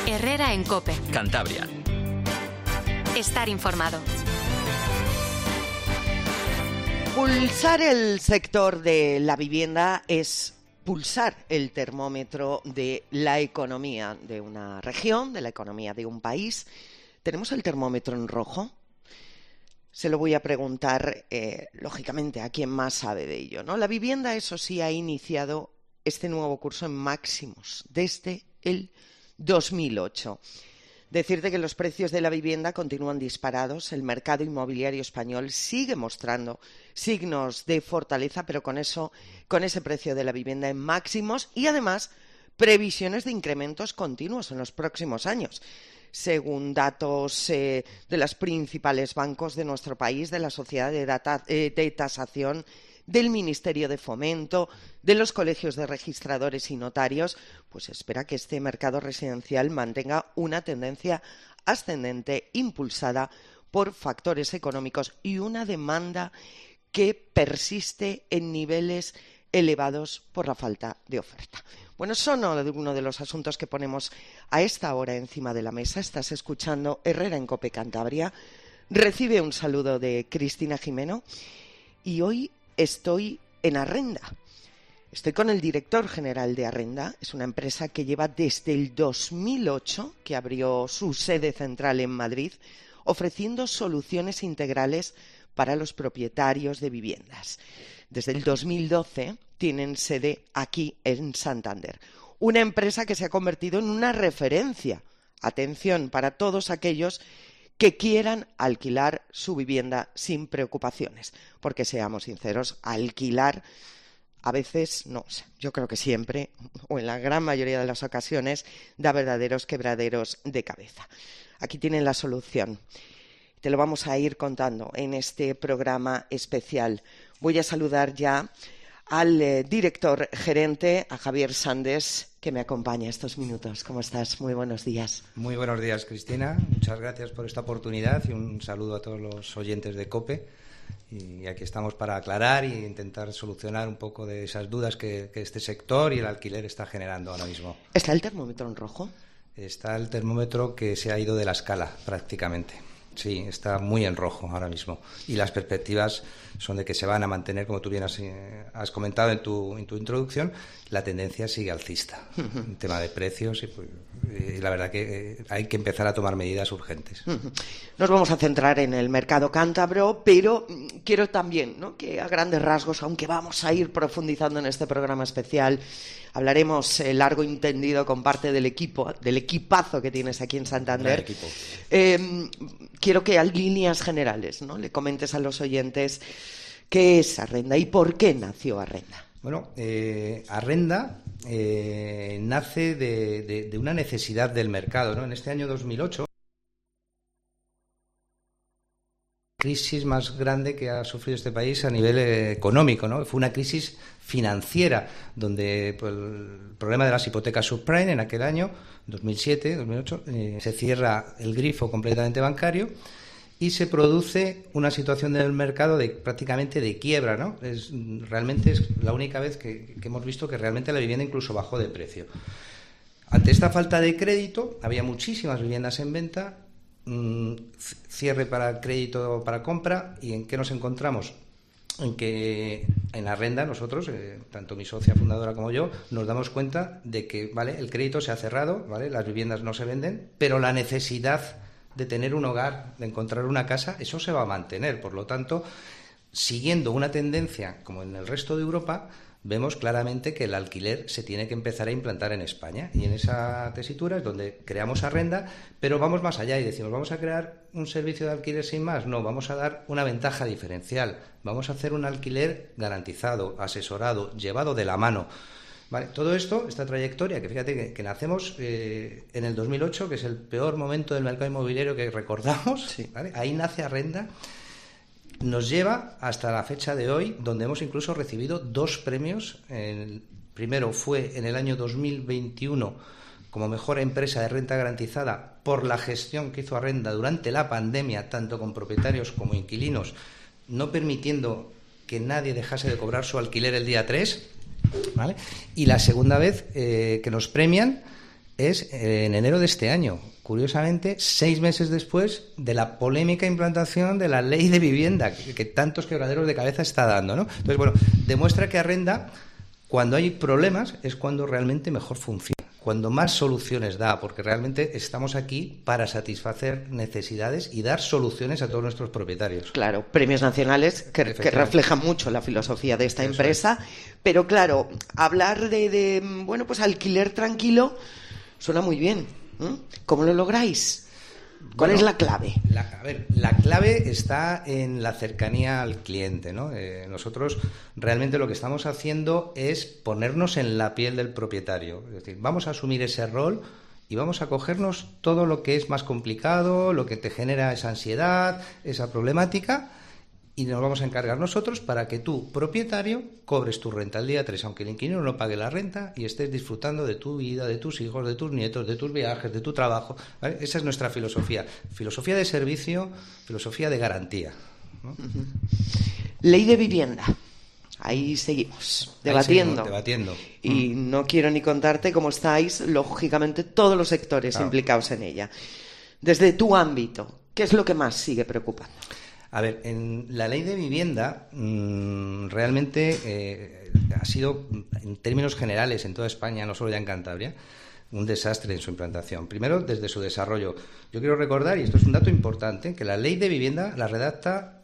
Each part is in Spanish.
Herrera en COPE. Cantabria. Estar informado. Pulsar el sector de la vivienda es pulsar el termómetro de la economía de una región, de la economía de un país. ¿Tenemos el termómetro en rojo? Se lo voy a preguntar, lógicamente, a quien más sabe de ello, ¿no? La vivienda, eso sí, ha iniciado este nuevo curso en máximos desde el 2008. Decirte que los precios de la vivienda continúan disparados, el mercado inmobiliario español sigue mostrando signos de fortaleza, pero con ese precio de la vivienda en máximos y además previsiones de incrementos continuos en los próximos años. Según datos de los principales bancos de nuestro país, de la Sociedad de Tasación, del Ministerio de Fomento, de los colegios de registradores y notarios, pues espera que este mercado residencial mantenga una tendencia ascendente impulsada por factores económicos y una demanda que persiste en niveles elevados por la falta de oferta. Bueno, son uno de los asuntos que ponemos a esta hora encima de la mesa. Estás escuchando Herrera en COPE Cantabria. Recibe un saludo de Cristina Jimeno y hoy estoy en Arrenda. Estoy con el director general de Arrenda. Es una empresa que lleva desde el 2008, que abrió su sede central en Madrid, ofreciendo soluciones integrales para los propietarios de viviendas. Desde el 2012 tienen sede aquí en Santander. Una empresa que se ha convertido en una referencia, atención, para todos aquellos que quieran alquilar su vivienda sin preocupaciones. Porque seamos sinceros, alquilar a veces, no, yo creo que siempre, o en la gran mayoría de las ocasiones, da verdaderos quebraderos de cabeza. Aquí tienen la solución. Te lo vamos a ir contando en este programa especial. Voy a saludar ya al director gerente, a Javier Sandes, que me acompaña estos minutos. ¿Cómo estás? Muy buenos días. Muy buenos días, Cristina. Muchas gracias por esta oportunidad y un saludo a todos los oyentes de COPE. Y aquí estamos para aclarar e intentar solucionar un poco de esas dudas que este sector y el alquiler está generando ahora mismo. ¿Está el termómetro en rojo? Está el termómetro que se ha ido de la escala prácticamente. Sí, está muy en rojo ahora mismo. Y las perspectivas son de que se van a mantener, como tú bien has comentado en tu introducción, la tendencia sigue alcista. En tema de precios y la verdad que hay que empezar a tomar medidas urgentes. Nos vamos a centrar en el mercado cántabro, pero quiero también, ¿no?, que a grandes rasgos, aunque vamos a ir profundizando en este programa especial, hablaremos largo y tendido con parte del equipo, del equipazo que tienes aquí en Santander. Quiero que a líneas generales, ¿no?, le comentes a los oyentes qué es Arrenda y por qué nació Arrenda. Bueno, Arrenda nace de una necesidad del mercado, ¿no? En este año 2008, crisis más grande que ha sufrido este país a nivel económico, ¿no? Fue una crisis financiera donde pues, el problema de las hipotecas subprime en aquel año 2007, 2008, se cierra el grifo completamente bancario y se produce una situación del mercado prácticamente de quiebra, ¿no? Realmente es la única vez que hemos visto que realmente la vivienda incluso bajó de precio. Ante esta falta de crédito, había muchísimas viviendas en venta, cierre para crédito para compra. ¿Y en qué nos encontramos? En que en Arrenda nosotros, tanto mi socia fundadora como yo, nos damos cuenta de que, vale, el crédito se ha cerrado, vale, las viviendas no se venden, pero la necesidad de tener un hogar, de encontrar una casa, eso se va a mantener. Por lo tanto, siguiendo una tendencia como en el resto de Europa, vemos claramente que el alquiler se tiene que empezar a implantar en España. Y en esa tesitura es donde creamos Arrenda, pero vamos más allá y decimos, ¿vamos a crear un servicio de alquiler sin más? No, vamos a dar una ventaja diferencial. Vamos a hacer un alquiler garantizado, asesorado, llevado de la mano. Vale, todo esto, esta trayectoria, que fíjate que nacemos en el 2008, que es el peor momento del mercado inmobiliario que recordamos, sí, ¿vale? Ahí nace Arrenda. Nos lleva hasta la fecha de hoy, donde hemos incluso recibido 2 premios. El primero fue en el año 2021 como mejor empresa de renta garantizada por la gestión que hizo Arrenda durante la pandemia, tanto con propietarios como inquilinos, no permitiendo que nadie dejase de cobrar su alquiler el día 3, ¿vale? Y la segunda vez que nos premian es en enero de este año. Curiosamente, 6 meses después de la polémica implantación de la ley de vivienda, que tantos quebraderos de cabeza está dando, ¿no? Entonces, bueno, demuestra que Arrenda, cuando hay problemas, es cuando realmente mejor funciona, cuando más soluciones da, porque realmente estamos aquí para satisfacer necesidades y dar soluciones a todos nuestros propietarios. Claro, premios nacionales que reflejan mucho la filosofía de esta empresa, pero claro, hablar de pues alquiler tranquilo suena muy bien. ¿Cómo lo lográis? ¿Cuál es la clave? La clave está en la cercanía al cliente, ¿no? Nosotros realmente lo que estamos haciendo es ponernos en la piel del propietario. Es decir, vamos a asumir ese rol y vamos a cogernos todo lo que es más complicado, lo que te genera esa ansiedad, esa problemática, y nos vamos a encargar nosotros para que tú, propietario, cobres tu renta al día 3, aunque el inquilino no pague la renta, y estés disfrutando de tu vida, de tus hijos, de tus nietos, de tus viajes, de tu trabajo, ¿vale? Esa es nuestra filosofía. Filosofía de servicio, filosofía de garantía, ¿no? Ley de vivienda. Ahí seguimos, debatiendo. Y no quiero ni contarte cómo estáis, lógicamente, todos los sectores implicados en ella. Desde tu ámbito, ¿qué es lo que más sigue preocupando? A ver, en la ley de vivienda realmente ha sido, en términos generales, en toda España, no solo ya en Cantabria, un desastre en su implantación. Primero, desde su desarrollo. Yo quiero recordar, y esto es un dato importante, que la ley de vivienda la redacta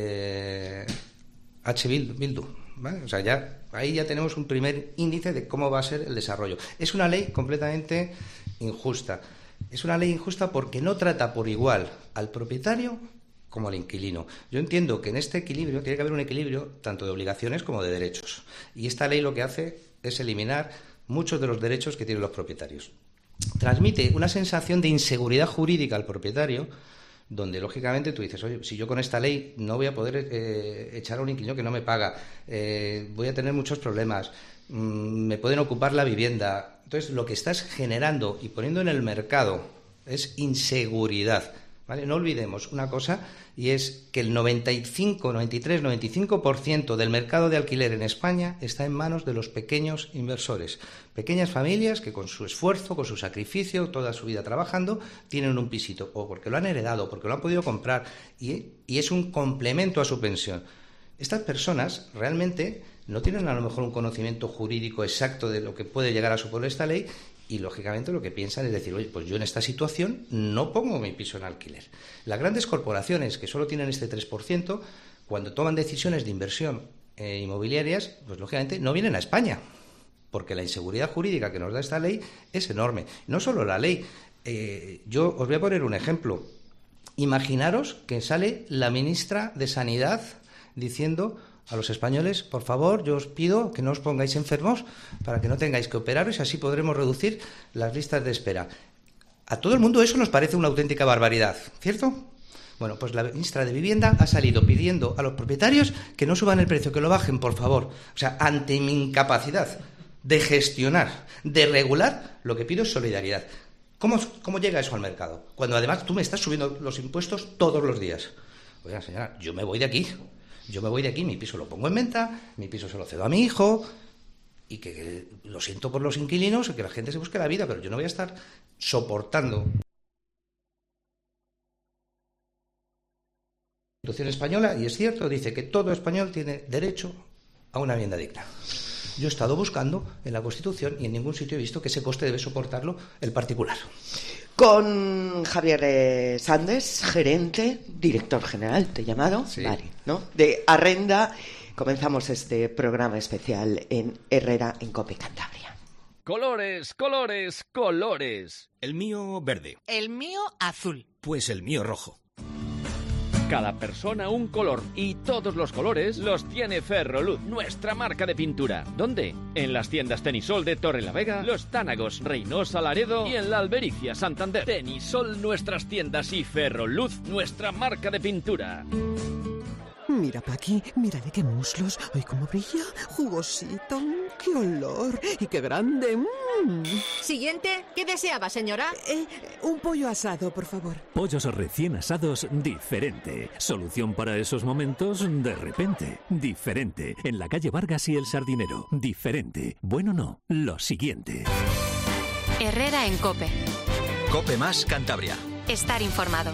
Bildu, ¿vale? O sea, ahí ya tenemos un primer índice de cómo va a ser el desarrollo. Es una ley completamente injusta. Es una ley injusta porque no trata por igual al propietario como al inquilino. Yo entiendo que en este equilibrio tiene que haber un equilibrio tanto de obligaciones como de derechos. Y esta ley lo que hace es eliminar muchos de los derechos que tienen los propietarios. Transmite una sensación de inseguridad jurídica al propietario, donde lógicamente tú dices, oye, si yo con esta ley no voy a poder echar a un inquilino que no me paga, voy a tener muchos problemas, me pueden ocupar la vivienda. Entonces, lo que estás generando y poniendo en el mercado es inseguridad, ¿vale? No olvidemos una cosa, y es que el 95, 93, 95% del mercado de alquiler en España está en manos de los pequeños inversores. Pequeñas familias que con su esfuerzo, con su sacrificio, toda su vida trabajando, tienen un pisito, o porque lo han heredado, o porque lo han podido comprar, y es un complemento a su pensión. Estas personas realmente no tienen a lo mejor un conocimiento jurídico exacto de lo que puede llegar a suponer esta ley, y lógicamente lo que piensan es decir, oye, pues yo en esta situación no pongo mi piso en alquiler. Las grandes corporaciones que solo tienen este 3%, cuando toman decisiones de inversión inmobiliarias, pues lógicamente no vienen a España, porque la inseguridad jurídica que nos da esta ley es enorme. No solo la ley, yo os voy a poner un ejemplo. Imaginaros que sale la ministra de Sanidad diciendo a los españoles, por favor, yo os pido que no os pongáis enfermos para que no tengáis que operaros y así podremos reducir las listas de espera. A todo el mundo eso nos parece una auténtica barbaridad, ¿cierto? Bueno, pues la ministra de Vivienda ha salido pidiendo a los propietarios que no suban el precio, que lo bajen, por favor. O sea, ante mi incapacidad de gestionar, de regular, lo que pido es solidaridad. ¿Cómo llega eso al mercado? Cuando además tú me estás subiendo los impuestos todos los días. Oiga, señora, yo me voy de aquí. Mi piso lo pongo en venta, mi piso se lo cedo a mi hijo, y que lo siento por los inquilinos, que la gente se busque la vida, pero yo no voy a estar soportando. La Constitución española, y es cierto, dice que todo español tiene derecho a una vivienda digna. Yo he estado buscando en la Constitución y en ningún sitio he visto que ese coste debe soportarlo el particular. Con Javier Sandes, gerente, director general, te he llamado, sí. Vale, ¿no? De Arrenda, comenzamos este programa especial en Herrera, en COPE Cantabria. Colores, colores, colores. El mío verde. El mío azul. Pues el mío rojo. Cada persona un color y todos los colores los tiene Ferroluz, nuestra marca de pintura. ¿Dónde? En las tiendas Tenisol de Torrelavega, Los Tánagos, Reynosa, Laredo y en la Albericia, Santander. Tenisol, nuestras tiendas, y Ferroluz, nuestra marca de pintura. Mira, Paqui, mírale qué muslos. ¡Ay, cómo brilla! Jugosito, qué olor y qué grande. Siguiente, ¿qué deseaba, señora? Un pollo asado, por favor. Pollos recién asados diferente. Solución para esos momentos de repente. Diferente. En la calle Vargas y El Sardinero. Diferente. Bueno, no. Lo siguiente. Herrera en COPE. COPE más Cantabria. Estar informado.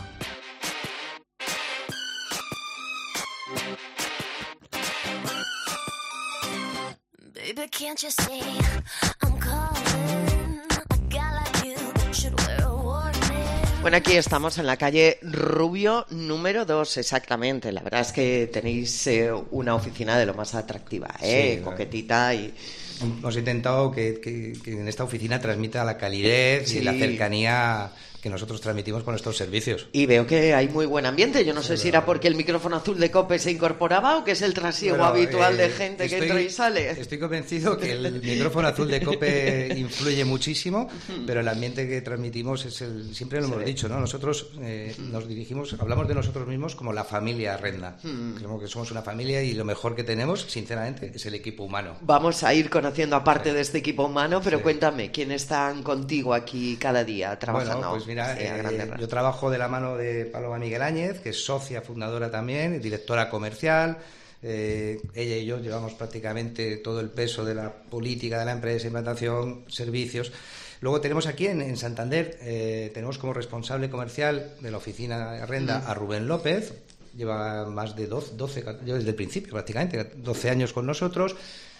Baby, can't you see I'm calling? A guy like you should wear a warning. Bueno, aquí estamos en la calle Rubio número 2, exactamente. La verdad es que tenéis una oficina de lo más atractiva, Sí, coquetita y... Hemos intentado que en esta oficina transmita la calidez y la cercanía que nosotros transmitimos con nuestros servicios. Y veo que hay muy buen ambiente. Yo no sé si era porque el micrófono azul de COPE se incorporaba o que es el trasiego habitual de gente que entra y sale. Estoy convencido que el micrófono azul de COPE influye muchísimo, pero el ambiente que transmitimos es siempre lo hemos dicho, ¿no? Nosotros nos dirigimos, hablamos de nosotros mismos como la familia Arrenda. Creemos que somos una familia y lo mejor que tenemos, sinceramente, es el equipo humano. Vamos a ir conociendo aparte de este equipo humano, pero cuéntame, ¿quiénes están contigo aquí cada día trabajando? Bueno, pues mira, yo trabajo de la mano de Paloma Miguel Áñez, que es socia fundadora también, directora comercial. Ella y yo llevamos prácticamente todo el peso de la política de la empresa, implantación, servicios. Luego tenemos aquí en Santander, tenemos como responsable comercial de la oficina de Arrenda a Rubén López. Lleva más de 12, yo desde el principio prácticamente, 12 años con nosotros.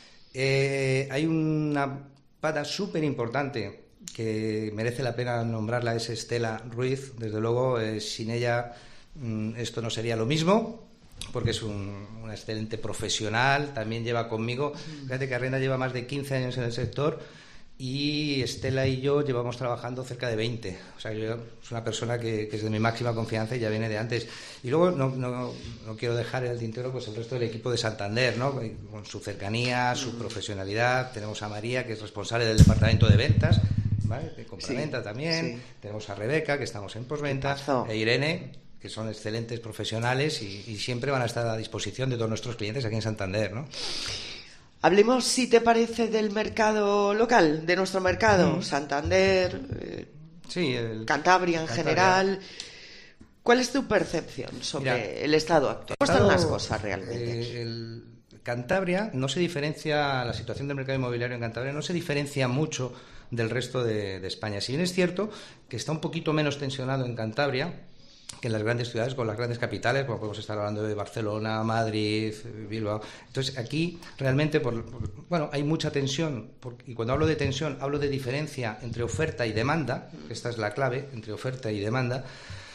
Hay una pata súper importante que merece la pena nombrarla, es Estela Ruiz. Desde luego, sin ella esto no sería lo mismo, porque es una excelente profesional, también lleva conmigo. Fíjate que Arrenda lleva más de 15 años en el sector y Estela y yo llevamos trabajando cerca de 20. O sea, yo es una persona que es de mi máxima confianza y ya viene de antes. Y luego no quiero dejar en el tintero pues el resto del equipo de Santander, ¿no? Con su cercanía, su profesionalidad. Tenemos a María, que es responsable del departamento de ventas, ¿vale? De compraventa también. Tenemos a Rebeca, que estamos en postventa, e Irene, que son excelentes profesionales y siempre van a estar a disposición de todos nuestros clientes aquí en Santander, ¿no? Hablemos, si te parece, del mercado local, de nuestro mercado, Santander, Cantabria en general. ¿Cuál es tu percepción sobre el estado actual? ¿Cómo están las cosas realmente? Cantabria no se diferencia, la situación del mercado inmobiliario en Cantabria no se diferencia mucho del resto de España. Si bien es cierto que está un poquito menos tensionado en Cantabria que en las grandes ciudades, con las grandes capitales, como podemos estar hablando de Barcelona, Madrid, Bilbao. Entonces, aquí realmente, hay mucha tensión, y cuando hablo de tensión, hablo de diferencia entre oferta y demanda. Esta es la clave, entre oferta y demanda.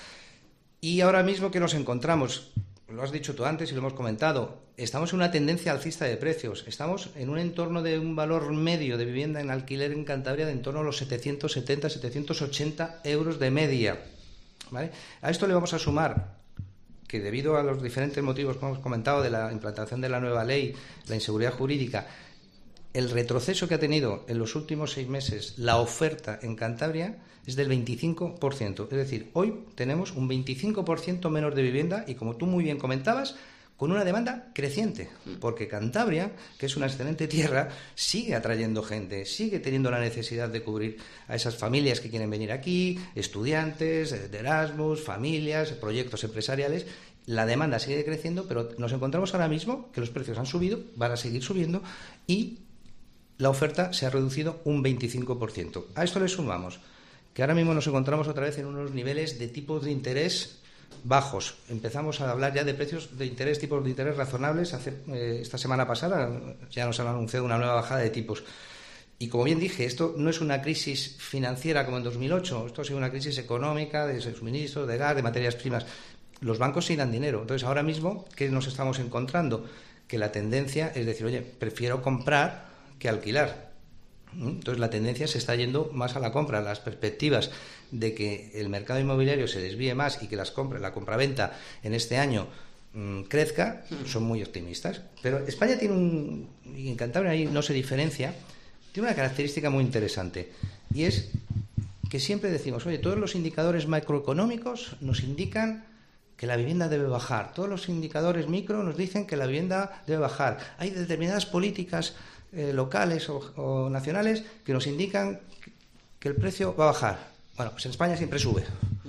Y ahora mismo que nos encontramos, lo has dicho tú antes y lo hemos comentado, estamos en una tendencia alcista de precios. Estamos en un entorno de un valor medio de vivienda en alquiler en Cantabria de en torno a los 770, 780 euros de media. ¿Vale? A esto le vamos a sumar que, debido a los diferentes motivos que hemos comentado de la implantación de la nueva ley, la inseguridad jurídica, el retroceso que ha tenido en los últimos 6 meses la oferta en Cantabria es del 25%. Es decir, hoy tenemos un 25% menos de vivienda y, como tú muy bien comentabas, con una demanda creciente, porque Cantabria, que es una excelente tierra, sigue atrayendo gente, sigue teniendo la necesidad de cubrir a esas familias que quieren venir aquí, estudiantes de Erasmus, familias, proyectos empresariales. La demanda sigue creciendo, pero nos encontramos ahora mismo que los precios han subido, van a seguir subiendo y la oferta se ha reducido un 25%. A esto le sumamos que ahora mismo nos encontramos otra vez en unos niveles de tipos de interés bajos. Empezamos a hablar ya de precios de interés, tipos de interés razonables. Esta semana pasada ya nos han anunciado una nueva bajada de tipos. Y como bien dije, esto no es una crisis financiera como en 2008, esto ha sido una crisis económica de suministro, de gas, de materias primas. Los bancos sí dan dinero. Entonces, ahora mismo, ¿qué nos estamos encontrando? Que la tendencia es decir, oye, prefiero comprar que alquilar. Entonces, la tendencia se está yendo más a la compra. Las perspectivas de que el mercado inmobiliario se desvíe más y que la compraventa en este año crezca son muy optimistas. Pero España tiene y en Cantabria ahí no se diferencia, tiene una característica muy interesante, y es que siempre decimos, oye, todos los indicadores macroeconómicos nos indican que la vivienda debe bajar, todos los indicadores micro nos dicen que la vivienda debe bajar. Hay determinadas políticas locales o nacionales que nos indican que el precio va a bajar. Bueno, pues en España siempre sube.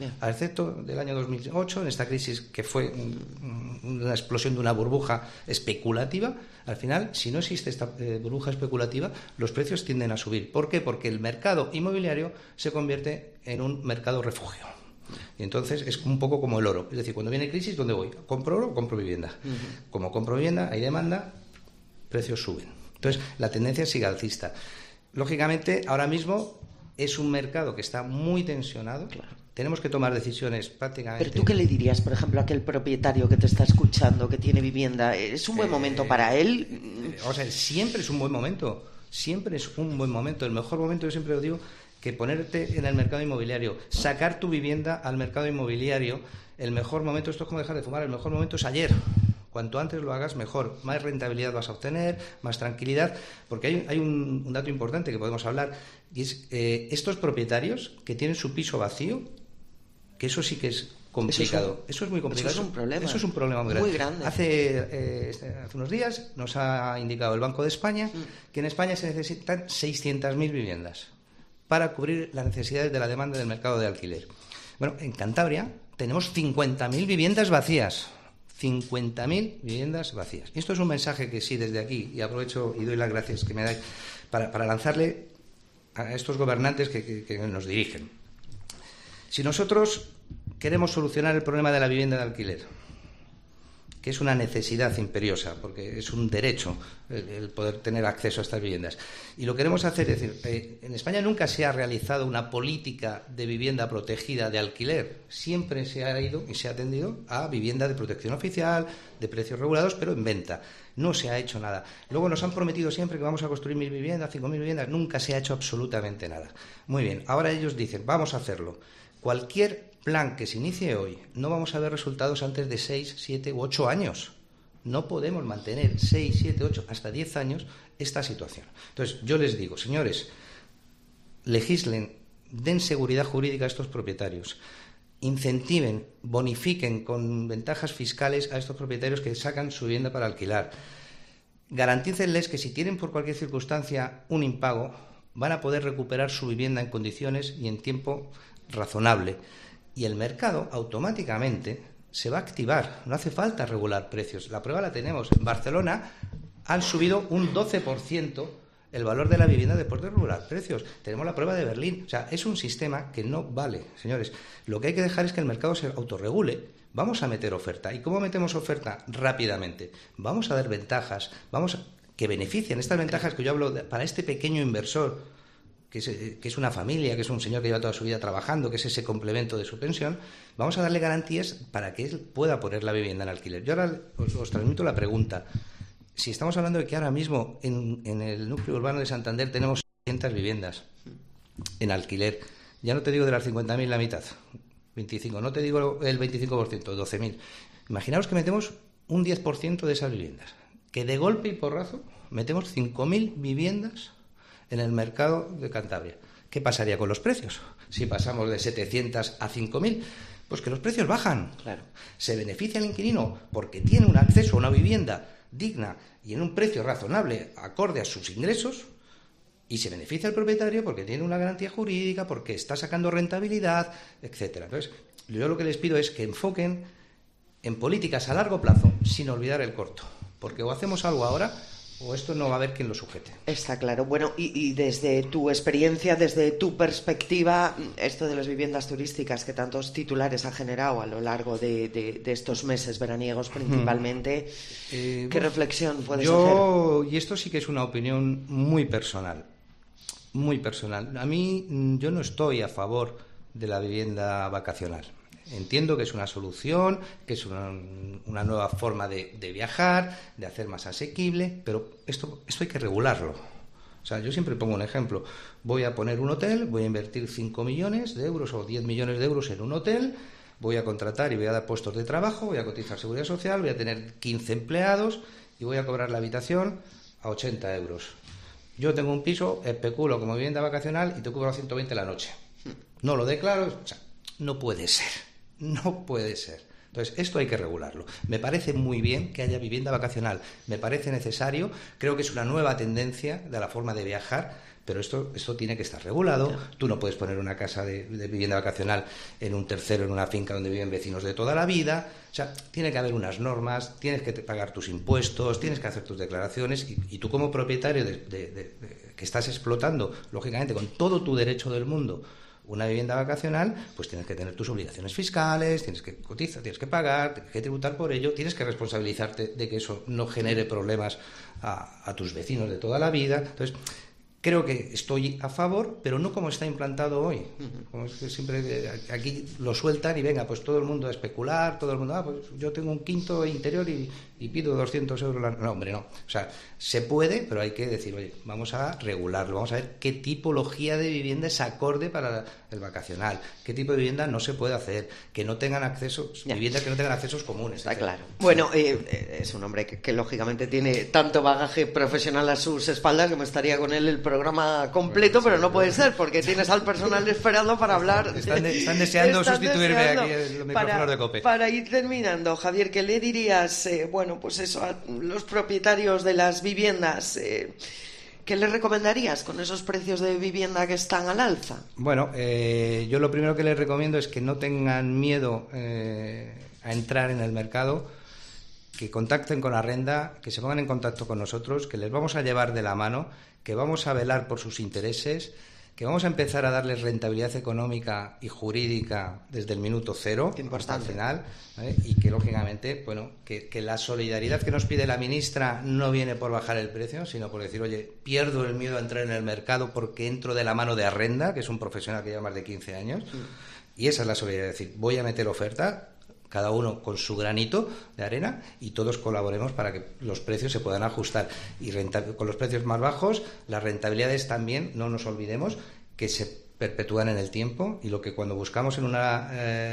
Al excepto del año 2008, en esta crisis que fue una explosión de una burbuja especulativa, al final, si no existe esta burbuja especulativa, los precios tienden a subir. ¿Por qué? Porque el mercado inmobiliario se convierte en un mercado refugio. Y entonces es un poco como el oro. Es decir, cuando viene crisis, ¿dónde voy? ¿Compro oro o compro vivienda? Como compro vivienda, hay demanda, precios suben. Entonces, la tendencia sigue alcista. Lógicamente, ahora mismo es un mercado que está muy tensionado. Claro. Tenemos que tomar decisiones prácticamente... ¿Pero tú qué le dirías, por ejemplo, a aquel propietario que te está escuchando, que tiene vivienda? ¿Es un buen momento para él? O sea, siempre es un buen momento. Siempre es un buen momento. El mejor momento, yo siempre lo digo, que ponerte en el mercado inmobiliario, sacar tu vivienda al mercado inmobiliario. El mejor momento, esto es como dejar de fumar, el mejor momento es ayer. Cuanto antes lo hagas, mejor. Más rentabilidad vas a obtener, más tranquilidad, porque hay un dato importante que podemos hablar, y es estos propietarios que tienen su piso vacío, que eso sí que es complicado. Eso es muy complicado. Eso es un problema. Eso es un problema muy grande. Hace unos días nos ha indicado el Banco de España que en España se necesitan 600.000 viviendas para cubrir las necesidades de la demanda del mercado de alquiler. Bueno, en Cantabria tenemos 50.000 viviendas vacías. 50.000 viviendas vacías. Y esto es un mensaje que sí, desde aquí, y aprovecho y doy las gracias que me dais para lanzarle a estos gobernantes que nos dirigen. Si nosotros queremos solucionar el problema de la vivienda de alquiler, que es una necesidad imperiosa, porque es un derecho el poder tener acceso a estas viviendas, y lo queremos hacer, es decir, en España nunca se ha realizado una política de vivienda protegida de alquiler, siempre se ha ido y se ha atendido a vivienda de protección oficial, de precios regulados, pero en venta. No se ha hecho nada. Luego nos han prometido siempre que vamos a construir 1.000 viviendas, 5.000 viviendas, nunca se ha hecho absolutamente nada. Muy bien, ahora ellos dicen, vamos a hacerlo. Cualquier plan que se inicie hoy, no vamos a ver resultados antes de 6, 7 u 8 años. No podemos mantener 6, 7, 8, hasta 10 años esta situación. Entonces, yo les digo, señores, legislen, den seguridad jurídica a estos propietarios, incentiven, bonifiquen con ventajas fiscales a estos propietarios que sacan su vivienda para alquilar. Garantícenles que si tienen por cualquier circunstancia un impago, van a poder recuperar su vivienda en condiciones y en tiempo razonable. Y el mercado automáticamente se va a activar. No hace falta regular precios. La prueba la tenemos. En Barcelona han subido un 12% el valor de la vivienda después de regular precios. Tenemos la prueba de Berlín. O sea, es un sistema que no vale, señores. Lo que hay que dejar es que el mercado se autorregule. Vamos a meter oferta. ¿Y cómo metemos oferta? Rápidamente. Vamos a dar ventajas. Que beneficien estas ventajas que yo hablo para este pequeño inversor, que es una familia, que es un señor que lleva toda su vida trabajando, que es ese complemento de su pensión. Vamos a darle garantías para que él pueda poner la vivienda en alquiler. Yo ahora os transmito la pregunta. Si estamos hablando de que ahora mismo en el núcleo urbano de Santander tenemos 600 viviendas en alquiler, ya no te digo de las 50.000 la mitad, 25, no te digo el 25%, 12.000. Imaginaos que metemos un 10% de esas viviendas, que de golpe y porrazo metemos 5.000 viviendas en el mercado de Cantabria. ¿Qué pasaría con los precios? Si pasamos de 700 a 5.000, pues que los precios bajan. Claro. Se beneficia el inquilino porque tiene un acceso a una vivienda digna y en un precio razonable, acorde a sus ingresos, y se beneficia el propietario porque tiene una garantía jurídica, porque está sacando rentabilidad, etcétera. Entonces, yo lo que les pido es que enfoquen en políticas a largo plazo sin olvidar el corto, porque o hacemos algo ahora o esto no va a haber quien lo sujete. Está claro. Bueno, y desde tu experiencia, desde tu perspectiva, esto de las viviendas turísticas que tantos titulares ha generado a lo largo de estos meses veraniegos principalmente, ¿qué reflexión puedes hacer? Y esto sí que es una opinión muy personal, muy personal. A mí, yo no estoy a favor de la vivienda vacacional. Entiendo que es una solución, que es una nueva forma de viajar, de hacer más asequible, pero esto hay que regularlo. O sea, yo siempre pongo un ejemplo. Voy a poner un hotel, voy a invertir 5 millones de euros o 10 millones de euros en un hotel, voy a contratar y voy a dar puestos de trabajo, voy a cotizar seguridad social, voy a tener 15 empleados y voy a cobrar la habitación a 80 euros. Yo tengo un piso, especulo como vivienda vacacional y te cobro a 120 la noche. No lo declaro, o sea, no puede ser. No puede ser. Entonces, esto hay que regularlo. Me parece muy bien que haya vivienda vacacional. Me parece necesario. Creo que es una nueva tendencia de la forma de viajar, Pero esto tiene que estar regulado. Tú no puedes poner una casa de vivienda vacacional en un tercero, en una finca donde viven vecinos de toda la vida. O sea, tiene que haber unas normas, tienes que pagar tus impuestos, tienes que hacer tus declaraciones y tú como propietario que estás explotando, lógicamente, con todo tu derecho del mundo, una vivienda vacacional, pues tienes que tener tus obligaciones fiscales, tienes que cotizar, tienes que pagar, tienes que tributar por ello, tienes que responsabilizarte de que eso no genere problemas a tus vecinos de toda la vida. Entonces, creo que estoy a favor, pero no como está implantado hoy. Como es que siempre aquí lo sueltan y venga, pues todo el mundo a especular, todo el mundo, pues yo tengo un quinto interior y pido 200 euros. No, hombre, no. O sea, se puede, pero hay que decir, oye, vamos a regularlo, vamos a ver qué tipología de vivienda es acorde para el vacacional, qué tipo de vivienda no se puede hacer, que no tengan accesos, viviendas que no tengan accesos comunes. Está claro. Bueno, es un hombre que lógicamente tiene tanto bagaje profesional a sus espaldas que me estaría con él el programa completo, pero no puede ser porque tienes al personal esperando para hablar. Están deseando sustituirme aquí en los micrófonos de COPE. Para ir terminando, Javier, ¿qué le dirías, pues eso, a los propietarios de las viviendas? ¿Qué les recomendarías con esos precios de vivienda que están al alza? Bueno, yo lo primero que les recomiendo es que no tengan miedo a entrar en el mercado, que contacten con Arrenda, que se pongan en contacto con nosotros, que les vamos a llevar de la mano, que vamos a velar por sus intereses, que vamos a empezar a darles rentabilidad económica y jurídica desde el minuto cero hasta el final, ¿vale? Y que, lógicamente, que la solidaridad que nos pide la ministra no viene por bajar el precio, sino por decir, oye, pierdo el miedo a entrar en el mercado porque entro de la mano de Arrenda, que es un profesional que lleva más de 15 años, y esa es la solidaridad, es decir, voy a meter oferta, cada uno con su granito de arena, y todos colaboremos para que los precios se puedan ajustar. Y con los precios más bajos, las rentabilidades también, no nos olvidemos, que se perpetúan en el tiempo, y lo que cuando buscamos en una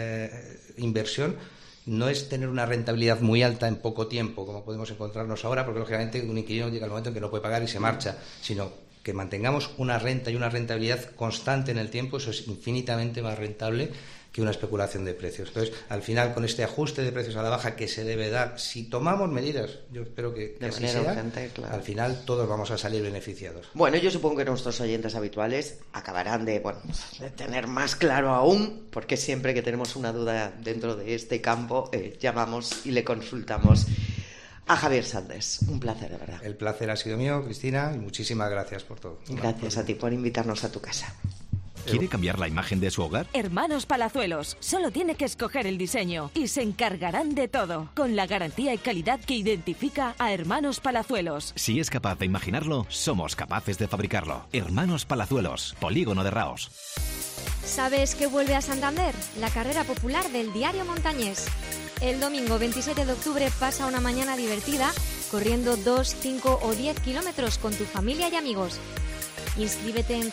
inversión no es tener una rentabilidad muy alta en poco tiempo, como podemos encontrarnos ahora, porque lógicamente un inquilino llega el momento en que no puede pagar y se marcha, sino que mantengamos una renta y una rentabilidad constante en el tiempo. Eso es infinitamente más rentable que una especulación de precios. Entonces, al final, con este ajuste de precios a la baja que se debe dar, si tomamos medidas, yo espero que así sea, urgente, claro, al final todos vamos a salir beneficiados. Bueno, yo supongo que nuestros oyentes habituales acabarán de tener más claro aún, porque siempre que tenemos una duda dentro de este campo, llamamos y le consultamos a Javier Sandés. Un placer, de verdad. El placer ha sido mío, Cristina, y muchísimas gracias por todo. Gracias a ti por invitarnos a tu casa. ¿Quiere cambiar la imagen de su hogar? Hermanos Palazuelos. Solo tiene que escoger el diseño y se encargarán de todo, con la garantía y calidad que identifica a Hermanos Palazuelos. Si es capaz de imaginarlo, somos capaces de fabricarlo. Hermanos Palazuelos, Polígono de Raos. ¿Sabes qué vuelve a Santander? La carrera popular del Diario Montañés. El domingo 27 de octubre pasa una mañana divertida corriendo 2, 5 o 10 kilómetros con tu familia y amigos. Inscríbete en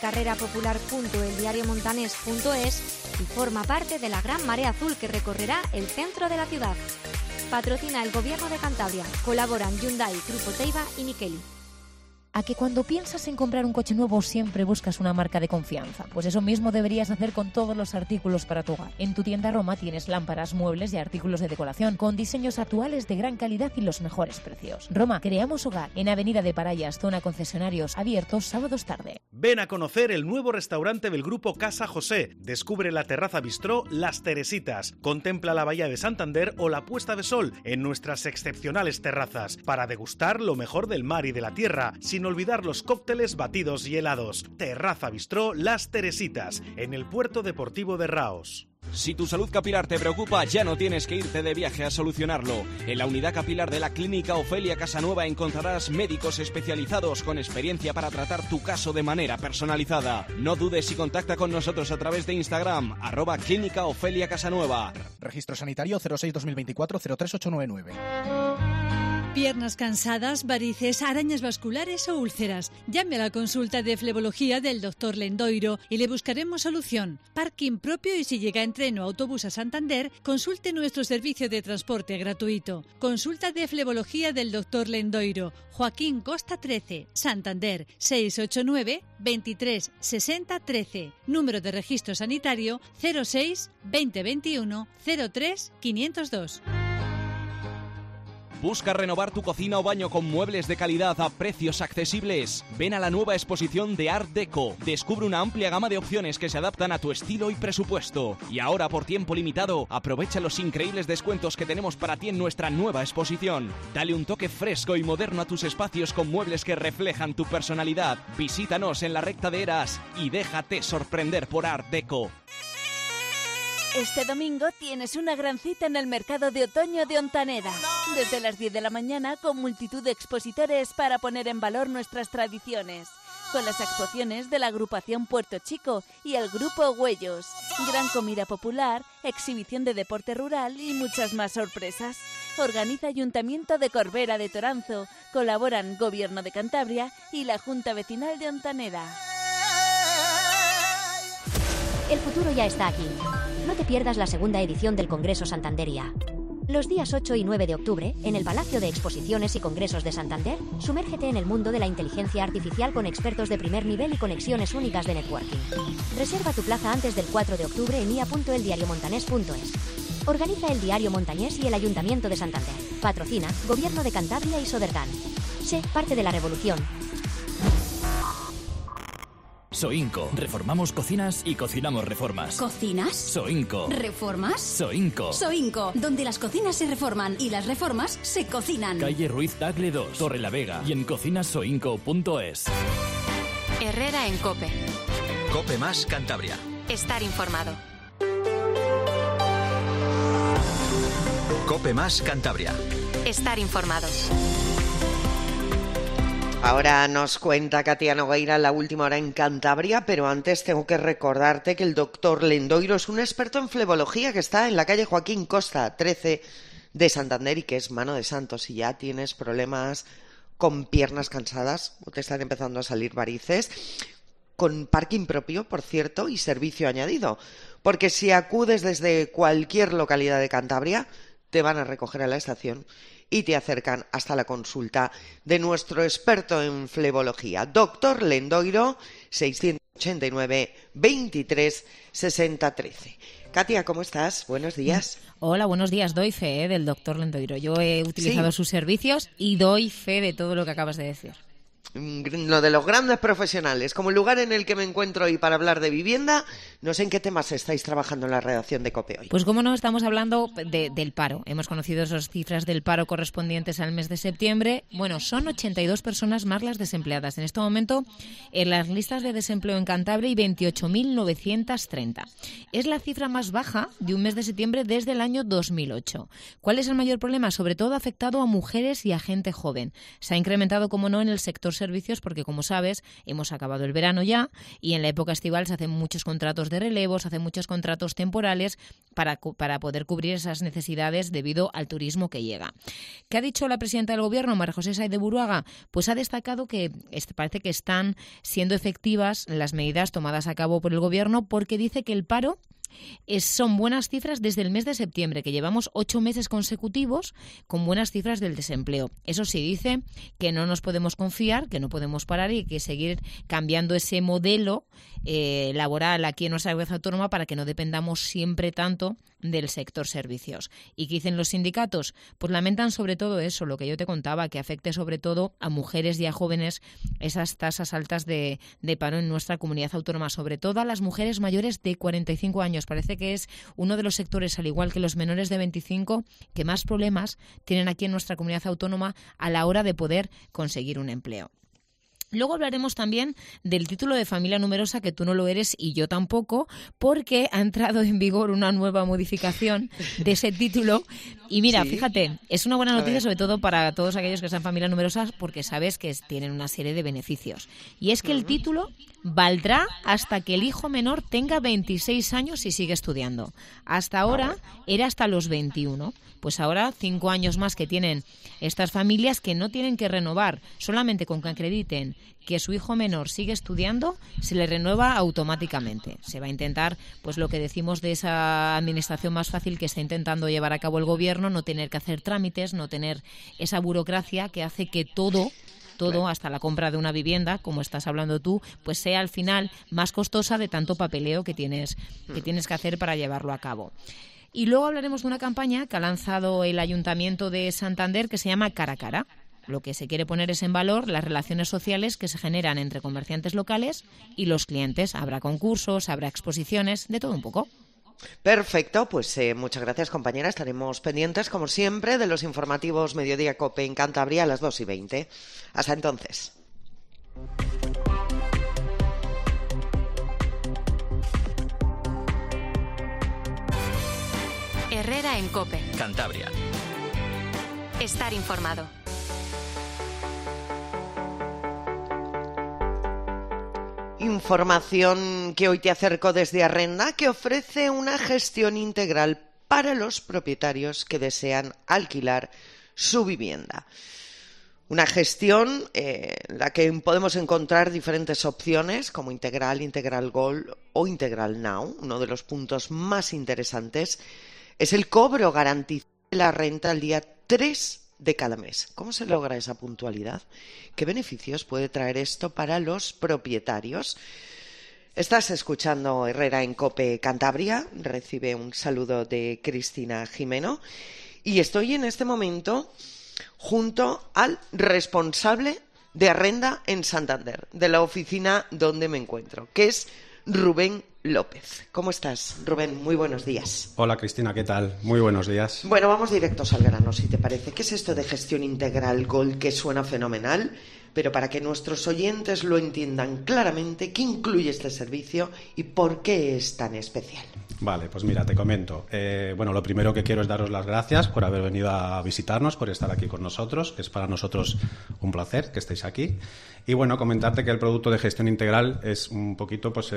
carrerapopular.eldiariomontanes.es y forma parte de la gran marea azul que recorrerá el centro de la ciudad. Patrocina el Gobierno de Cantabria. Colaboran Hyundai, Grupo Teiva y Mikeli. ¿A que cuando piensas en comprar un coche nuevo siempre buscas una marca de confianza? Pues eso mismo deberías hacer con todos los artículos para tu hogar. En tu tienda Roma tienes lámparas, muebles y artículos de decoración con diseños actuales de gran calidad y los mejores precios. Roma, creamos hogar. En Avenida de Parayas, zona concesionarios, abiertos sábados tarde. Ven a conocer el nuevo restaurante del Grupo Casa José. Descubre la terraza bistró Las Teresitas. Contempla la bahía de Santander o la puesta de sol en nuestras excepcionales terrazas para degustar lo mejor del mar y de la tierra, sin olvidar los cócteles, batidos y helados. Terraza Bistró Las Teresitas, en el Puerto Deportivo de Raos. Si tu salud capilar te preocupa, ya no tienes que irte de viaje a solucionarlo. En la unidad capilar de la Clínica Ofelia Casanueva encontrarás médicos especializados con experiencia para tratar tu caso de manera personalizada. No dudes y contacta con nosotros a través de Instagram, @Clínica Ofelia Casanueva. Registro sanitario 06-2024-03899. Piernas cansadas, varices, arañas vasculares o úlceras. Llame a la consulta de flebología del Dr. Lendoiro y le buscaremos solución. Parking propio y si llega en tren o autobús a Santander, consulte nuestro servicio de transporte gratuito. Consulta de flebología del Dr. Lendoiro. Joaquín Costa 13, Santander, 689 23 60 13. Número de registro sanitario 06 2021 03 502. ¿Busca renovar tu cocina o baño con muebles de calidad a precios accesibles? Ven a la nueva exposición de Art Deco. Descubre una amplia gama de opciones que se adaptan a tu estilo y presupuesto. Y ahora, por tiempo limitado, aprovecha los increíbles descuentos que tenemos para ti en nuestra nueva exposición. Dale un toque fresco y moderno a tus espacios con muebles que reflejan tu personalidad. Visítanos en la recta de Eras y déjate sorprender por Art Deco. Este domingo tienes una gran cita en el mercado de otoño de Ontaneda. Desde las 10 de la mañana, con multitud de expositores para poner en valor nuestras tradiciones. Con las actuaciones de la agrupación Puerto Chico y el grupo Huellos. Gran comida popular, exhibición de deporte rural y muchas más sorpresas. Organiza Ayuntamiento de Corbera de Toranzo. Colaboran Gobierno de Cantabria y la Junta Vecinal de Ontaneda. El futuro ya está aquí. No te pierdas la segunda edición del Congreso Santanderia. Los días 8 y 9 de octubre, en el Palacio de Exposiciones y Congresos de Santander, sumérgete en el mundo de la inteligencia artificial con expertos de primer nivel y conexiones únicas de networking. Reserva tu plaza antes del 4 de octubre en ia.eldiariomontanés.es. Organiza el Diario Montañés y el Ayuntamiento de Santander. Patrocina Gobierno de Cantabria y Sodergan. Sé parte de la revolución. Soinco. Reformamos cocinas y cocinamos reformas. ¿Cocinas? Soinco. ¿Reformas? Soinco. Soinco, donde las cocinas se reforman y las reformas se cocinan. Calle Ruiz Tagle 2, Torrelavega y en cocinasoinco.es. Herrera en COPE. COPE más Cantabria. Estar informado. COPE más Cantabria. Estar informado. Ahora nos cuenta Katia Nogueira la última hora en Cantabria, pero antes tengo que recordarte que el doctor Lendoiro es un experto en flebología que está en la calle Joaquín Costa 13 de Santander y que es mano de santo. Si ya tienes problemas con piernas cansadas o te están empezando a salir varices, con parking propio, por cierto, y servicio añadido, porque si acudes desde cualquier localidad de Cantabria, te van a recoger a la estación y te acercan hasta la consulta de nuestro experto en flebología, doctor Lendoiro, 689 23 60 13. Katia, ¿cómo estás? Buenos días. Hola, buenos días. Doy fe del doctor Lendoiro. Yo he utilizado sus servicios y doy fe de todo lo que acabas de decir. Lo de los grandes profesionales, como el lugar en el que me encuentro hoy para hablar de vivienda. No sé en qué temas estáis trabajando en la redacción de COPE hoy. Pues como no, estamos hablando del paro. Hemos conocido esas cifras del paro correspondientes al mes de septiembre. Bueno, son 82 personas más las desempleadas. En este momento, en las listas de desempleo en Cantabria hay 28.930. Es la cifra más baja de un mes de septiembre desde el año 2008. ¿Cuál es el mayor problema? Sobre todo afectado a mujeres y a gente joven. Se ha incrementado, como no, en el sector servicios porque, como sabes, hemos acabado el verano ya y en la época estival se hacen muchos contratos de relevos, se hacen muchos contratos temporales para poder cubrir esas necesidades debido al turismo que llega. ¿Qué ha dicho la presidenta del Gobierno, María José Sáez de Buruaga? Pues ha destacado que parece que están siendo efectivas las medidas tomadas a cabo por el Gobierno porque dice que el paro son buenas cifras desde el mes de septiembre, que llevamos 8 meses consecutivos con buenas cifras del desempleo. Eso sí, dice que no nos podemos confiar, que no podemos parar y que seguir cambiando ese modelo laboral aquí en nuestra comunidad autónoma para que no dependamos siempre tanto del sector servicios. ¿Y qué dicen los sindicatos? Pues lamentan sobre todo eso, lo que yo te contaba, que afecte sobre todo a mujeres y a jóvenes esas tasas altas de paro en nuestra comunidad autónoma, sobre todo a las mujeres mayores de 45 años. Parece que es uno de los sectores, al igual que los menores de 25, que más problemas tienen aquí en nuestra comunidad autónoma a la hora de poder conseguir un empleo. Luego hablaremos también del título de familia numerosa, que tú no lo eres y yo tampoco, porque ha entrado en vigor una nueva modificación de ese título. Y mira, sí, fíjate, es una buena noticia sobre todo para todos aquellos que sean familias numerosas, porque sabes que tienen una serie de beneficios. Y es que el título valdrá hasta que el hijo menor tenga 26 años y sigue estudiando. Hasta ahora era hasta los 21. Pues ahora 5 años más que tienen estas familias, que no tienen que renovar, solamente con que acrediten que su hijo menor sigue estudiando, se le renueva automáticamente. Se va a intentar, pues lo que decimos de esa administración más fácil que está intentando llevar a cabo el Gobierno, no tener que hacer trámites, no tener esa burocracia que hace que todo, hasta la compra de una vivienda, como estás hablando tú, pues sea al final más costosa de tanto papeleo que tienes que hacer para llevarlo a cabo. Y luego hablaremos de una campaña que ha lanzado el Ayuntamiento de Santander que se llama Cara a Cara. Lo que se quiere poner es en valor las relaciones sociales que se generan entre comerciantes locales y los clientes. Habrá concursos, habrá exposiciones, de todo un poco. Perfecto, pues muchas gracias, compañera. Estaremos pendientes, como siempre, de los informativos Mediodía COPE en Cantabria a las 2:20. Hasta entonces. Herrera en COPE. Cantabria. Estar informado. Información que hoy te acerco desde Arrenda, que ofrece una gestión integral para los propietarios que desean alquilar su vivienda. Una gestión en la que podemos encontrar diferentes opciones como Integral, Integral Gold o Integral Now. Uno de los puntos más interesantes es el cobro garantizado de la renta al día 3 de cada mes. ¿Cómo se logra esa puntualidad? ¿Qué beneficios puede traer esto para los propietarios? Estás escuchando Herrera en COPE Cantabria. Recibe un saludo de Cristina Jimeno. Y estoy en este momento junto al responsable de Arrenda en Santander, de la oficina donde me encuentro, que es Rubén López. ¿Cómo estás, Rubén? Muy buenos días. Hola, Cristina, ¿qué tal? Muy buenos días. Bueno, vamos directos al grano, si te parece. ¿Qué es esto de gestión integral Gold, que suena fenomenal? Pero para que nuestros oyentes lo entiendan claramente, ¿qué incluye este servicio y por qué es tan especial? Vale, pues mira, te comento. Bueno, lo primero que quiero es daros las gracias por haber venido a visitarnos, por estar aquí con nosotros, que es para nosotros un placer que estéis aquí. Y bueno, comentarte que el producto de gestión integral es un poquito pues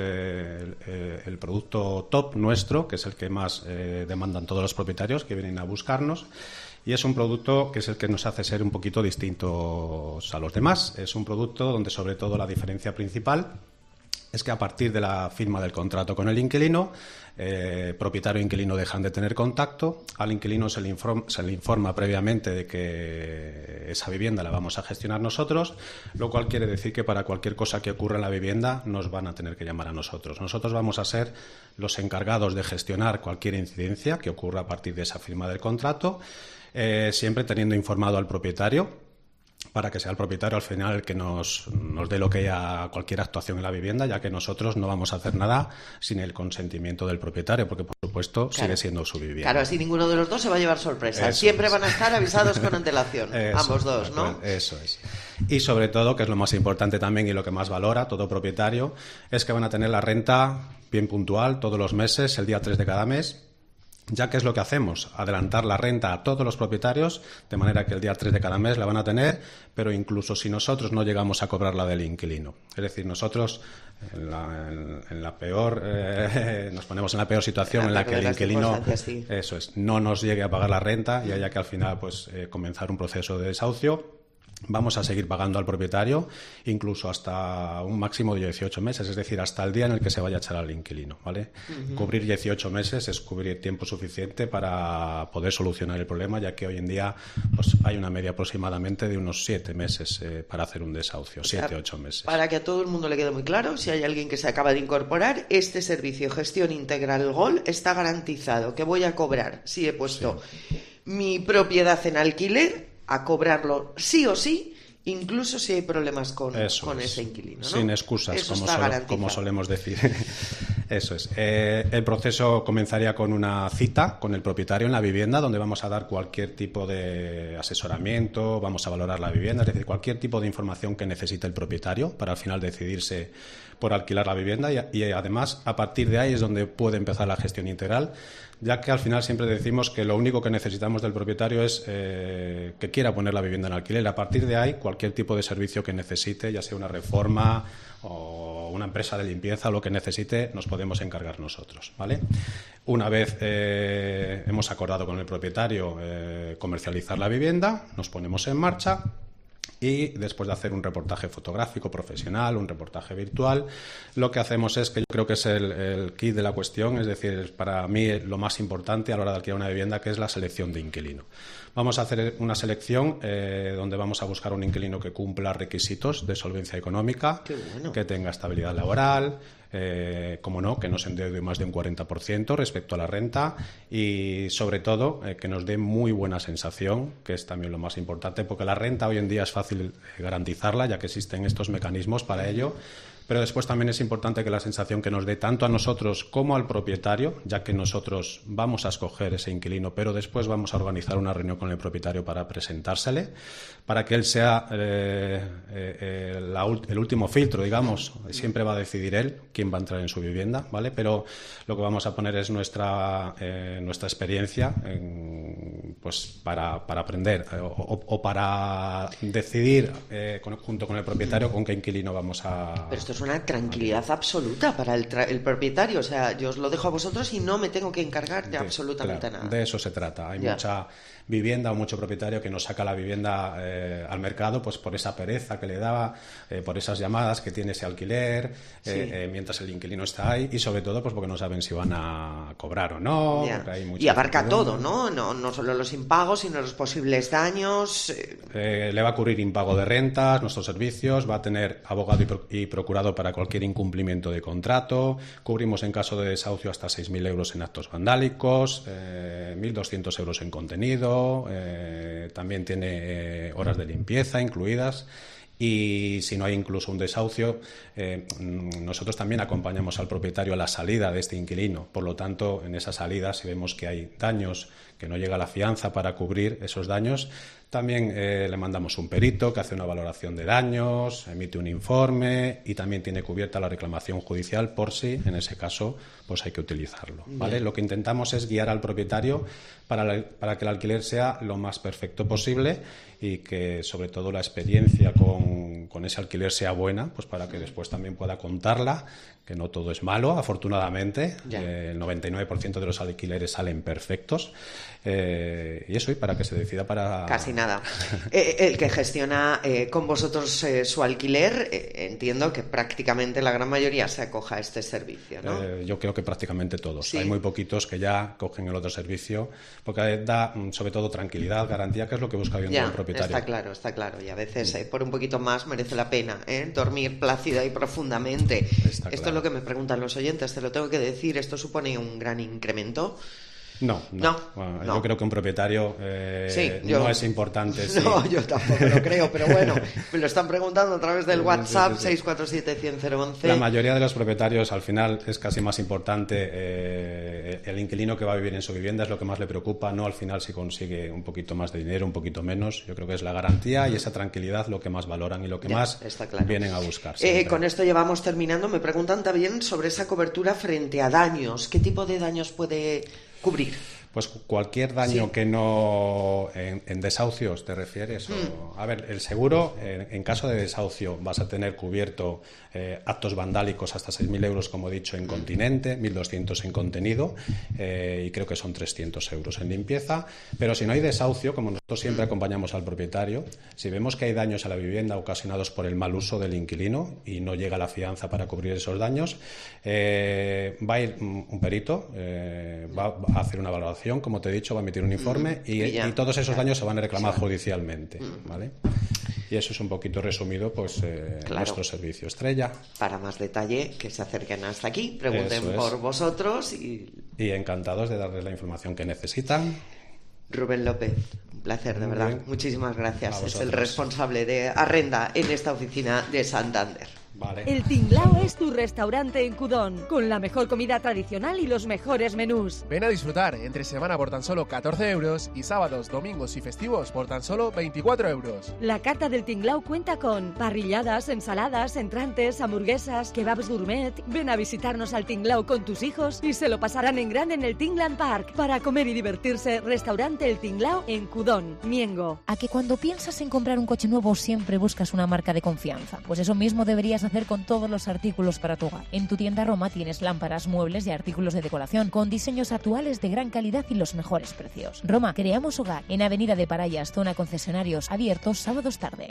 el producto top nuestro, que es el que más demandan todos los propietarios que vienen a buscarnos. Y es un producto que es el que nos hace ser un poquito distintos a los demás. Es un producto donde sobre todo la diferencia principal es que a partir de la firma del contrato con el inquilino, propietario e inquilino dejan de tener contacto. Al inquilino se le informa previamente de que esa vivienda la vamos a gestionar nosotros, lo cual quiere decir que para cualquier cosa que ocurra en la vivienda nos van a tener que llamar a nosotros. Nosotros vamos a ser los encargados de gestionar cualquier incidencia que ocurra a partir de esa firma del contrato, siempre teniendo informado al propietario, para que sea el propietario al final el que nos dé lo que haya cualquier actuación en la vivienda, ya que nosotros no vamos a hacer nada sin el consentimiento del propietario, porque por supuesto sigue siendo su vivienda. Claro, así ninguno de los dos se va a llevar sorpresa. Siempre van a estar avisados con antelación, ambos dos, ¿no? Eso es. Y sobre todo, que es lo más importante también y lo que más valora todo propietario, es que van a tener la renta bien puntual todos los meses, el día 3 de cada mes. Ya que es lo que hacemos, adelantar la renta a todos los propietarios, de manera que el día 3 de cada mes la van a tener, pero incluso si nosotros no llegamos a cobrarla del inquilino. Es decir, nosotros en la peor nos ponemos en la peor situación en la que el inquilino eso es, no nos llegue a pagar la renta y haya que al final pues comenzar un proceso de desahucio. Vamos a seguir pagando al propietario incluso hasta un máximo de 18 meses, es decir, hasta el día en el que se vaya a echar al inquilino, ¿vale? Cubrir 18 meses es cubrir tiempo suficiente para poder solucionar el problema, ya que hoy en día pues, hay una media aproximadamente de unos 7 meses para hacer un desahucio, 7-8 meses. Para que a todo el mundo le quede muy claro, si hay alguien que se acaba de incorporar, este servicio Gestión Integral Gold está garantizado. Que voy a cobrar si he puesto mi propiedad en alquiler, a cobrarlo sí o sí, incluso si hay problemas con ese inquilino, ¿no? Sin excusas, como solemos decir. Eso es. El proceso comenzaría con una cita con el propietario en la vivienda, donde vamos a dar cualquier tipo de asesoramiento, vamos a valorar la vivienda, es decir, cualquier tipo de información que necesite el propietario para al final decidirse por alquilar la vivienda y además a partir de ahí es donde puede empezar la gestión integral, ya que al final siempre decimos que lo único que necesitamos del propietario es que quiera poner la vivienda en alquiler. A partir de ahí, cualquier tipo de servicio que necesite, ya sea una reforma o una empresa de limpieza o lo que necesite, nos podemos encargar nosotros, ¿vale? Una vez hemos acordado con el propietario comercializar la vivienda, nos ponemos en marcha. Y después de hacer un reportaje fotográfico profesional, un reportaje virtual, lo que hacemos es que yo creo que es el kit de la cuestión, es decir, para mí lo más importante a la hora de alquilar una vivienda, que es la selección de inquilino. Vamos a hacer una selección donde vamos a buscar un inquilino que cumpla requisitos de solvencia económica, que tenga estabilidad laboral, como no, que no se endeude más de un 40% respecto a la renta y, sobre todo, que nos dé muy buena sensación, que es también lo más importante, porque la renta hoy en día es fácil garantizarla, ya que existen estos mecanismos para ello. Pero después también es importante que la sensación que nos dé tanto a nosotros como al propietario, ya que nosotros vamos a escoger ese inquilino, pero después vamos a organizar una reunión con el propietario para presentársele, para que él sea el último filtro, digamos. Siempre va a decidir él quién va a entrar en su vivienda, ¿vale? Pero lo que vamos a poner es nuestra experiencia pues para aprender o para decidir junto con el propietario con qué inquilino vamos a... Pero esto es una tranquilidad absoluta para el propietario. O sea, yo os lo dejo a vosotros y no me tengo que encargar de absolutamente nada. De eso se trata. Hay mucha vivienda o mucho propietario que no saca la vivienda al mercado pues por esa pereza que le daba, por esas llamadas que tiene ese alquiler, mientras el inquilino está ahí, y sobre todo pues porque no saben si van a cobrar o no. Y abarca todo, ¿no? No solo los impagos, sino los posibles daños. Le va a ocurrir impago de rentas, nuestros servicios, va a tener abogado y procurador para cualquier incumplimiento de contrato, cubrimos en caso de desahucio hasta 6.000 euros en actos vandálicos, 1.200 euros en contenido, también tiene horas de limpieza incluidas. Y si no hay incluso un desahucio, nosotros también acompañamos al propietario a la salida de este inquilino. Por lo tanto, en esa salida, si vemos que hay daños, que no llega la fianza para cubrir esos daños, también le mandamos un perito que hace una valoración de daños, emite un informe y también tiene cubierta la reclamación judicial por si, en ese caso, pues hay que utilizarlo, ¿vale? Lo que intentamos es guiar al propietario para que el alquiler sea lo más perfecto posible y que, sobre todo, la experiencia con ese alquiler sea buena, pues para que después también pueda contarla, que no todo es malo, afortunadamente. El 99% de los alquileres salen perfectos. Y eso, y para que se decida para... Casi nada. El que gestiona con vosotros su alquiler, entiendo que prácticamente la gran mayoría se acoja a este servicio, ¿no? Yo creo que prácticamente todos. Hay muy poquitos que ya cogen el otro servicio, porque da, sobre todo, tranquilidad, garantía, que es lo que busca hoy en día el propietario. Está claro. Y a veces, por un poquito más, merece la pena dormir plácida y profundamente. Esto es lo que me preguntan los oyentes, te lo tengo que decir. ¿Esto supone un gran incremento? No. Bueno, yo creo que un propietario no es importante. No, yo tampoco lo creo, pero bueno, me lo están preguntando a través del WhatsApp 647-100-011. La mayoría de los propietarios, al final, es casi más importante el inquilino que va a vivir en su vivienda, es lo que más le preocupa, no al final si consigue un poquito más de dinero, un poquito menos. Yo creo que es la garantía y esa tranquilidad lo que más valoran y lo que más vienen a buscar. Con esto ya vamos terminando. Me preguntan también sobre esa cobertura frente a daños. ¿Qué tipo de daños puede cubrir? Pues cualquier daño que no... ¿En desahucios te refieres? A ver, el seguro, en caso de desahucio, vas a tener cubierto actos vandálicos hasta 6.000 euros, como he dicho, en continente, 1.200 en contenido, y creo que son 300 euros en limpieza. Pero si no hay desahucio, como nosotros siempre acompañamos al propietario, si vemos que hay daños a la vivienda ocasionados por el mal uso del inquilino y no llega la fianza para cubrir esos daños, va a ir un perito, va a hacer una valoración, como te he dicho, va a emitir un informe y todos esos daños se van a reclamar judicialmente, ¿vale? Y eso es un poquito resumido, pues, nuestro servicio estrella. Para más detalle, que se acerquen hasta aquí, pregunten por vosotros y encantados de darles la información que necesitan. Rubén López, un placer, de verdad. Muchísimas gracias. Es el responsable de Arrenda en esta oficina de Santander. Vale. El Tinglao es tu restaurante en Cudón, con la mejor comida tradicional y los mejores menús. Ven a disfrutar entre semana por tan solo 14 euros y sábados, domingos y festivos por tan solo 24 euros. La carta del Tinglao cuenta con parrilladas, ensaladas, entrantes, hamburguesas, kebabs gourmet. Ven a visitarnos al Tinglao con tus hijos y se lo pasarán en grande en el Tingland Park. Para comer y divertirse, restaurante El Tinglao en Cudón, Miengo. ¿A que cuando piensas en comprar un coche nuevo siempre buscas una marca de confianza? Pues eso mismo deberías hacer con todos los artículos para tu hogar. En tu tienda Roma tienes lámparas, muebles y artículos de decoración con diseños actuales de gran calidad y los mejores precios. Roma, creamos hogar en Avenida de Parayas, zona concesionarios, abiertos sábados tarde.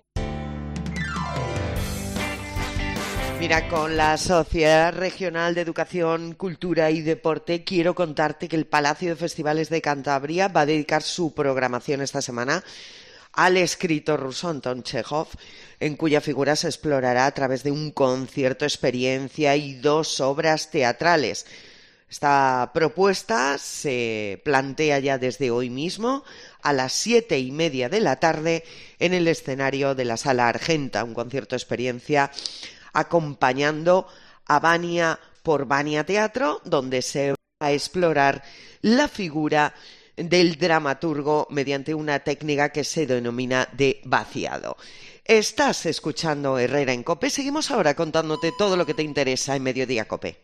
Mira, con la Sociedad Regional de Educación, Cultura y Deporte quiero contarte que el Palacio de Festivales de Cantabria va a dedicar su programación esta semana al escritor ruso Anton Chekhov, en cuya figura se explorará a través de un concierto experiencia y 2 obras teatrales. Esta propuesta se plantea ya desde hoy mismo a las 7:30 de la tarde en el escenario de la Sala Argenta, un concierto experiencia acompañando a Vania por Vania Teatro, donde se va a explorar la figura del dramaturgo mediante una técnica que se denomina de vaciado. Estás escuchando Herrera en COPE. Seguimos ahora contándote todo lo que te interesa en Mediodía COPE.